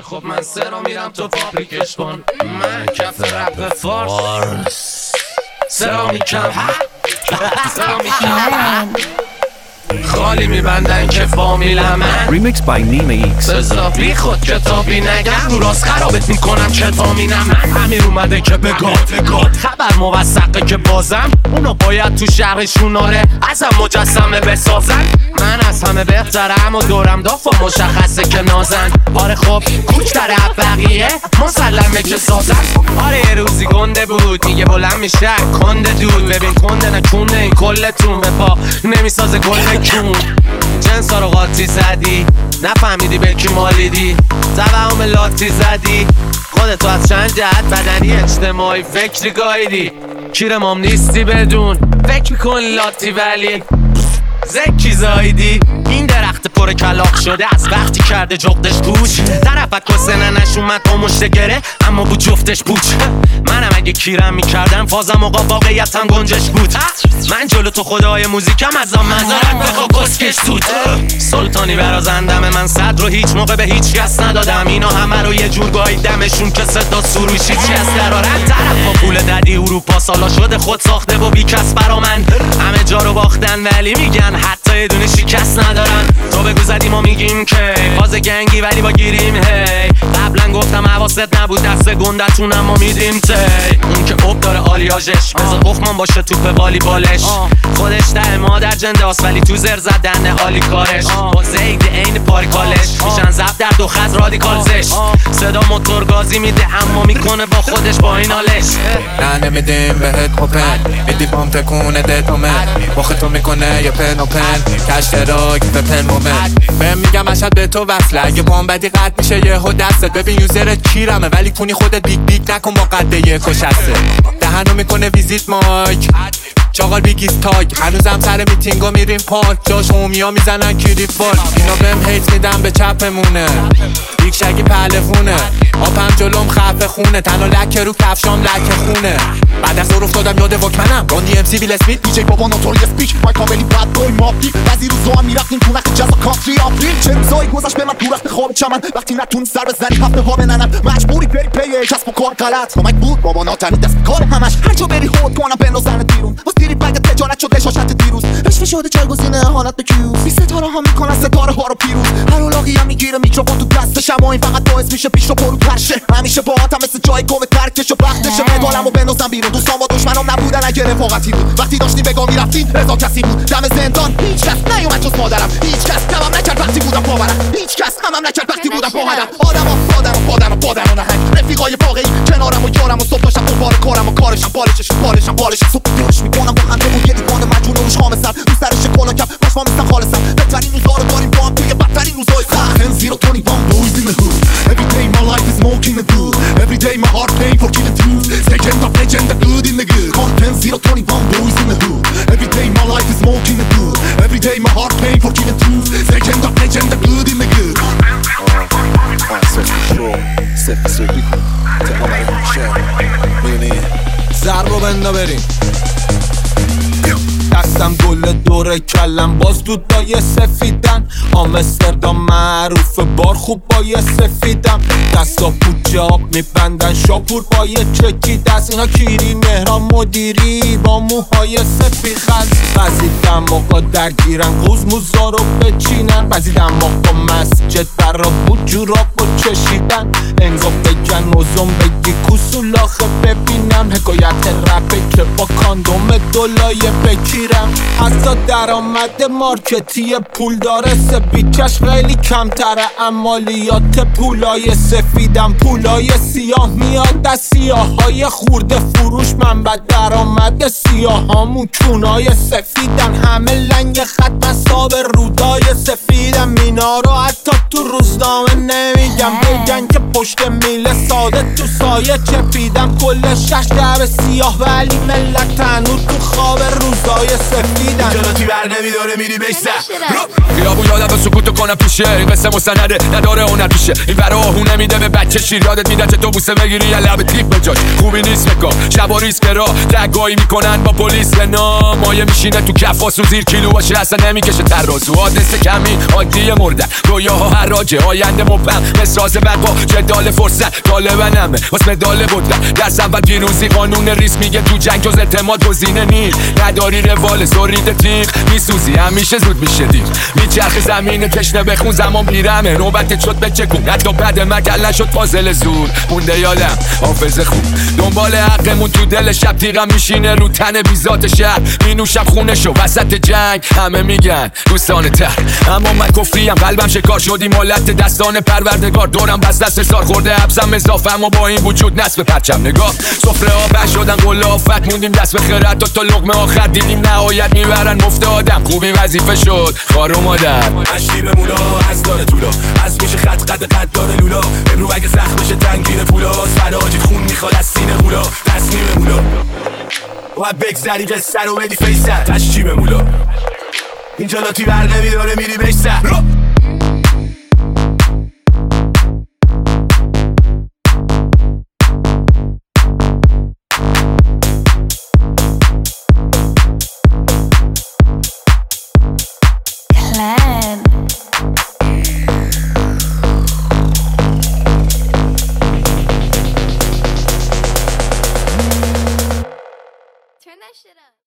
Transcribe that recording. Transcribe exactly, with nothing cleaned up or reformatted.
خب من سه رو میرم تو فابریکش کن. من کف رپ فارس سه رو میکم سه رو میکم خالی میبندن که فامیل من. Remixed by Nima X. بذار بی خود کتابی نگم رو راست خرابت میکنم کتامینم. من امیر اومده که بگاد بگاد خبر موثقه که بازم اونا باید تو شهرشون آره ازم مجسمه بسازن. من از همه بهترم و دورم دافا مشخصه که نازن. آره خب کوچتر بقیه مسلمه که سازن. آره یه روزی گنده بود میگه بلند میشه کنده دود. ببین کنده نکنده این کلتون به پا نمیسازه گل کون. جنسا رو قاطی زدی نفهمیدی به کی مالیدی. توهم لاتی زدی خودتو از چند جهت بدنی اجتماعی فکری گایدی. کیر مام نیستی بدون فکر میکنی لاتی ولی زکی زایدی. این درخت پر کلاق شده از وقتی کرده جغدش پوچ. طرفت کسنه نشومد با مشت گره اما بود جفتش پوچ. منم اگه کیرم میکردم فازم و واقعیتم گنجش بود. من جلو تو خدای موزیکم ازم مزارت بخوا کسکش سود. سلطانی برازندم من صد رو هیچ موقع به هیچ کس ندادم. اینا همه رو یه جور گاییدمشون که صدا سروشی چی از درارن. طرف با پول ددی اروپا سالا شده خود ساخته و بی کس برا من. همه جا رو باختن ولی میگن حتی یه دونه شکست ندارن. تو بگو زدی ما میگیم که فاز گنگی ولی با گیریم هی. قبلا گفتم حواست نبود دست گندتون اما میدیم تی. اون که اوب داره آلیاژش بذار قفمان باشه توپ والیبالش. خودش ده مادر جنداست ولی تو زر زدن حالی کارش. با زید عین پاریکالش میشن زب در دو خط رادیکال زش. صدا موتور گازی میده اما میکنه با خودش با این حالش. نه نمیدیم بهت اوپن میدی پام تکونه دتومن. باخه تو میکنه یه پن و پن کشت راک به پن مومن. بهم میگم اشد به تو وصله اگه بام بدی قد میشه یه هو دستت. ببین یوزرت کیرمه ولی کنی خودت بیگ بیگ نکن با قده یک و شسته. دهنو میکنه ویزیت مایک چاقال بیگیز تاگ. هنوزم سر میتینگا میریم پارک جاش هومیا میزنن کیریت فال. اینا بهم هیت میدن به چپمونه بیگ شگی پهلفونه. آبم جلوم خفه خونه تنها لکه رو کفشام لکه خونه. بعد از ظهر افتادم یاد واکمنم راندی ام سی ویل اسمیت دیجی بابا نوتوریس پیچ مایک کاملی بد بوی مافی. بعضی روزا هم میرفتیم تو نخ جزا کانتری آپریل. چه روزایی گذشت به من تو رخت خواب چمن وقتی نتونی سر بزنی هفته ها بننم. مجبوری بری پی کسب و کار غلط کمک بود بابا ناتنی دست کار همش. هر جا بری هود کنم بندازن بیرون واس دیری بگ تجارت شده شاشت دیروز. رشوه شده جایگزین حالت به کیوز. بی ستاره ها میکنن ستاره ها رو پیروز. هر اولاقی هم میگیره میکروفون تو دستش اما این فقط باعث میشه پیش رو پرو ترشه. همیشه باهاتم مثل جای گم ترکش و وقتشه مدالمو بندازم بیرون. دوستان با دشمنام نبودن اگه رفاقتی بود. وقتی داشتیم بگاه میرفتیم رضا کسی بود. دم زندان هیچ کس نیومد جز مادرم. هیچ کس کمم نکرد وقتی بودم پاورم. هیچ کس کمم نکرد وقتی بودم پاورم. آدما آدما آدما آدما نهنگ رفیقای واقعی کنارم و یارم و صبح داشتم دوباره کارم و کارشم بالشش بالشم بالش صبح یارش میکنم با هم و یه دیوان مجنون روش خام سر رو سرش کلا کم باش ما مثلا خالصم. بهترین روزا رو داریم با هم توی بدترین روزای سخت. ten zero twenty-one boys in the hood. Every day my life is smoking the good. Every day my heart pain for killing truth. Second of legend the good in the good. ten zero twenty-one boys in the hood. Every day my life is smoking the good. Every day my heart pain for killing truth. Second of legend the good in the good. صفر سوی کن تا آمده میشه میدونی ضرب رو بنده بریم. دستم گل دوره کلم باز دودای سفیدن. آمستردام معروف بار خوب با یه سفیدم. دستا پوچه آب میبندن شاپور با یه چکی دست. اینا کیری مهران مدیری با موهای سفید خز. بعضی دماغا درگیرن قوز موزا رو بچینن. بعضی دماغا مسجد برا بود جوراب و چشیدن. انگا بگن نوزم بگی کسولاخه ببینم. حکایت رپه که با کاندوم دولای بکیرم. حتی درآمد مارکتی پول داره سبیکش خیلی کمتره. عمالیات پولای سفیدم پولای سیاه میاد از سیاه های خورده فروش. منبع درآمد سیاه هامون چونای سفیدن. همه لنگ خط مساب رودای سفیدم. اینا رو حتی تو روزنامه نمیگم بگن که پشت میله ساده تو سایه چپیدم کل شش درب سیاه ولی ملت تنور تو خواب روزای سفیدن جلاتی بر نمیداره میری بشتر خیابون یادم و سکوتو کنم پیشه این قصه مستنده نداره هنر پیشه این برا آهو نمیده به بچه شیر یادت میده چه تو بوسه بگیری یا لب تیپ بجاش خوبی نیست بکن شبا ریسک را دگایی میکنن با پلیس نام مایه میشینه تو کفاس و زیر کیلو باشه اصلا نمیکشه ترازو حادثه کمی عادی مردن رویاها حراجه آینده مبهم مسراز بقا جدال فرصت طالبنمه واسه مدال بودن درس اول پیروزی قانون ریس میگه تو جنگ جز اعتماد گزینه نیست نداری روال زورید تیغ میسوزی همیشه زود میشه دیر میچرخ زمین تشنه بخون زمان بیرمه نوبت شد بچکون حتی بد مگل نشد فاضل زور مونده یادم حافظ خوب دنبال حقمون تو دل شب تیغم میشینه رو تن بیزات شهر مینوشم خونه شو وسط جنگ همه میگن دوستان تر اما من کفریم قلبم شکار شدی مالت دستان پروردگار دورم بس دست سار خورده حبسم اضافه اما با این وجود نصف پرچم نگاه سفره ها بش شدن گل آفت موندیم دست به خیرت تا تا لقمه آخر دیدیم نهایت میبرن مفت آدم خوبی وظیفه شد خار و مادر اشتی به مولا از داره طولا از میشه خط قد قد داره لولا امرو اگه سخت بشه تنگیر پولا فراجی خون میخواد از سینه مولا تصمیم مولا باید بگذری قصه رو بدی فیسر تشتی به مولا اینجا لاتی بر نمیداره میری بشتر Turn that shit up.